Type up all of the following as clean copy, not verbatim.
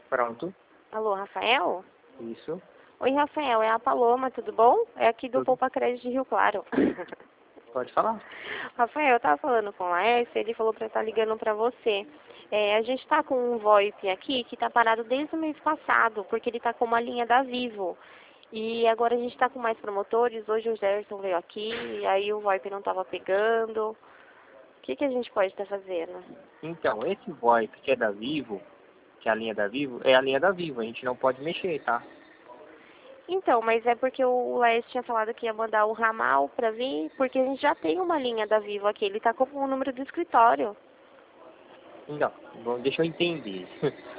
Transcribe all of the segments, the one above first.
Pronto. Alô, Rafael? Isso. Oi, Rafael, é a Paloma, tudo bom? É aqui do Tudo. Poupa Crédito de Rio Claro. Pode falar. Rafael, eu tava falando com o Laércio, ele falou pra eu estar ligando pra você. A gente tá com um VoIP aqui que tá parado desde o mês passado, porque ele tá com uma linha da Vivo. E agora a gente tá com mais promotores, hoje o Gerson veio aqui, e aí o VoIP não tava pegando. O que a gente pode estar fazendo? Então, esse VoIP que é da Vivo, que é a linha da Vivo, é a linha da Vivo. A gente não pode mexer, tá? Então, mas é porque o Laércio tinha falado que ia mandar o ramal pra vir, porque a gente já tem uma linha da Vivo aqui, ele tá com o número do escritório. Então, bom, deixa eu entender.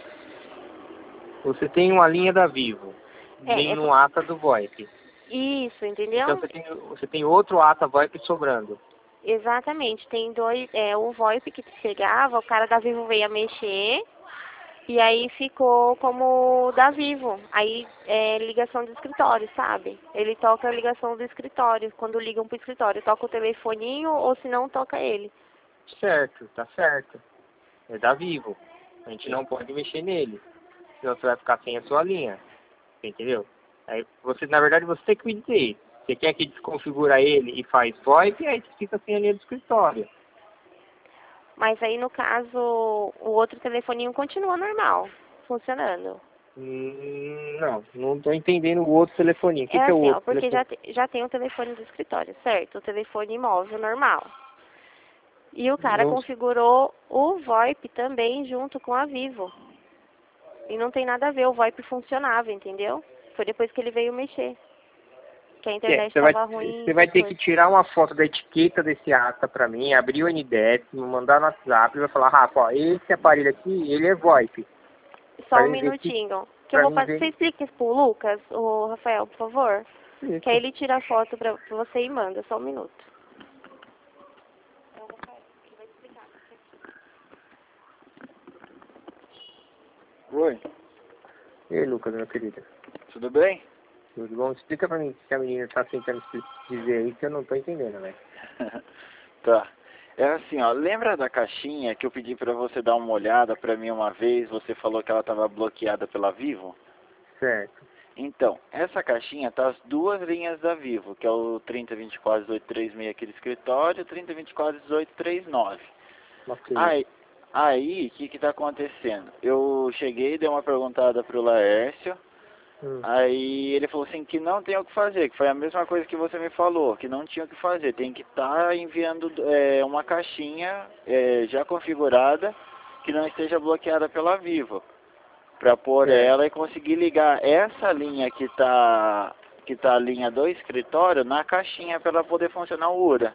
Você tem uma linha da Vivo, É, vem no ata do VoIP. isso, Então entendeu? você tem outro ata VoIP sobrando. Exatamente, tem dois, o VoIP que pegava, o cara da Vivo veio a mexer, e aí ficou como da Vivo. Aí é ligação do escritório, sabe? Ele toca a ligação do escritório, quando ligam pro escritório, toca o telefoninho ou se não toca ele. Certo, tá certo. É da Vivo. A gente não pode mexer nele. Senão você vai ficar sem a sua linha. Entendeu? Aí você, na verdade, você tem que me dizer. Você quer que desconfigura ele e faz VoIP, aí você fica sem a linha do escritório. Mas aí no caso, o outro telefoninho continua normal, funcionando. Não estou entendendo o outro telefoninho. O que, É que é o assim, ó, outro porque telefone? já tem o telefone do escritório, certo? O telefone móvel normal. E o cara Não, configurou o VoIP também junto com a Vivo. E não tem nada a ver, o VoIP funcionava, entendeu? Foi depois que ele veio mexer. Que a internet estava ruim, você vai essas ter que coisas. tirar uma foto da etiqueta desse ata para mim, abrir o NDS, me mandar no WhatsApp e vai falar, Rafa, ó, esse aparelho aqui, ele é VoIP. Só Para um mim ver se, minutinho. Que eu para vou mim fazer. Você ver explica isso pro Lucas, o Rafael, por favor? Que aí isso. ele tira a foto pra você e manda, só um minuto. Oi, E aí, Lucas, meu querido? tudo bem? Tudo bom? Explica pra mim o que a menina tá tentando dizer aí que eu não tô entendendo, velho. Tá. É assim, ó, lembra da caixinha que eu pedi pra você dar uma olhada pra mim uma vez, você falou que ela tava bloqueada pela Vivo? Certo. Então, essa caixinha tá as duas linhas da Vivo, que é o 3024-1836 aqui do escritório e o 3024-1839. Ok. Aí, o que tá acontecendo? Eu cheguei, dei uma perguntada pro Laércio. Hum. Aí ele falou assim que não tem o que fazer, que foi a mesma coisa que você me falou, que não tinha o que fazer, tem que estar enviando uma caixinha já configurada que não esteja bloqueada pela Vivo, para pôr Certo. ela e conseguir ligar essa linha que tá a linha do escritório na caixinha para ela poder funcionar o URA.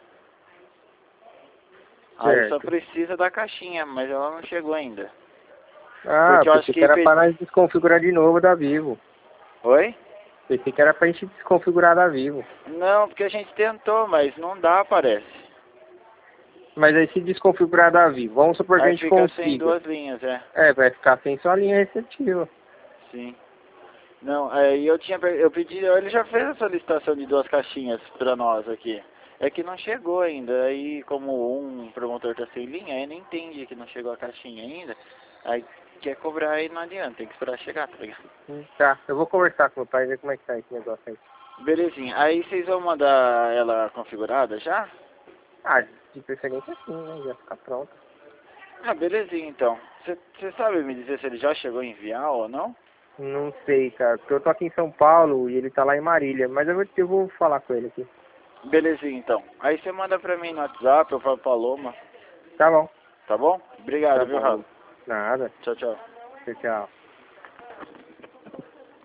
Aí só Certo. precisa da caixinha, mas ela não chegou ainda. Ah, Porque eu acho pensei que que... era pra nós desconfigurar de novo da Vivo. Oi? Pensei que era pra gente desconfigurar da Vivo. Não, porque a gente tentou, mas não dá, parece. Mas aí se desconfigurar da Vivo, vamos supor que a Aí gente fica sem consiga. duas linhas, Vai ficar sem sua linha receptiva. Sim. Não, aí eu pedi, ele já fez a solicitação de duas caixinhas pra nós aqui. É que não chegou ainda, aí como um promotor tá sem linha, aí não entende que não chegou a caixinha ainda, aí quer cobrar aí não adianta, tem que esperar chegar, tá ligado? Tá, eu vou conversar com o meu pai e ver como é que tá esse negócio aí. Belezinha, aí vocês vão mandar ela configurada já? Ah, de preferência sim, né? Já ficar pronto. Ah, belezinha então. Você sabe me dizer se ele já chegou a enviar ou não? Não sei, cara, porque eu tô aqui em São Paulo e ele tá lá em Marília, mas eu vou falar com ele aqui. Belezinha então. Aí você manda pra mim no WhatsApp ou pra Paloma, Tá bom, tá bom? tá Obrigado, viu, bom. Rafa? Nada. Tchau, tchau. Tchau, tchau.